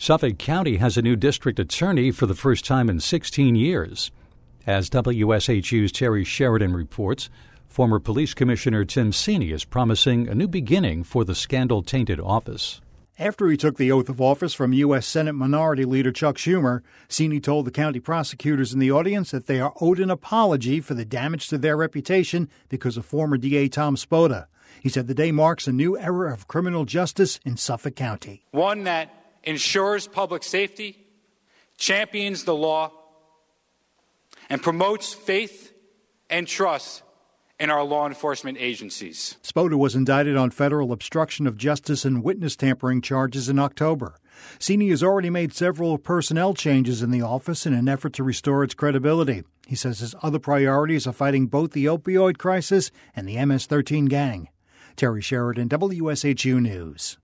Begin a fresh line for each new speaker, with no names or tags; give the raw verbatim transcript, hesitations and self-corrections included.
Suffolk County has a new district attorney for the first time in sixteen years. As W S H U's Terry Sheridan reports, former Police Commissioner Tim Sini is promising a new beginning for the scandal-tainted office.
After he took the oath of office from U S Senate Minority Leader Chuck Schumer, Sini told the county prosecutors in the audience that they are owed an apology for the damage to their reputation because of former D A Tom Spota. He said the day marks a new era of criminal justice in Suffolk County.
One that ensures public safety, champions the law, and promotes faith and trust in our law enforcement agencies.
Spota was indicted on federal obstruction of justice and witness tampering charges in October. Sini has already made several personnel changes in the office in an effort to restore its credibility. He says his other priorities are fighting both the opioid crisis and the M S thirteen gang. Terry Sheridan, W S H U News.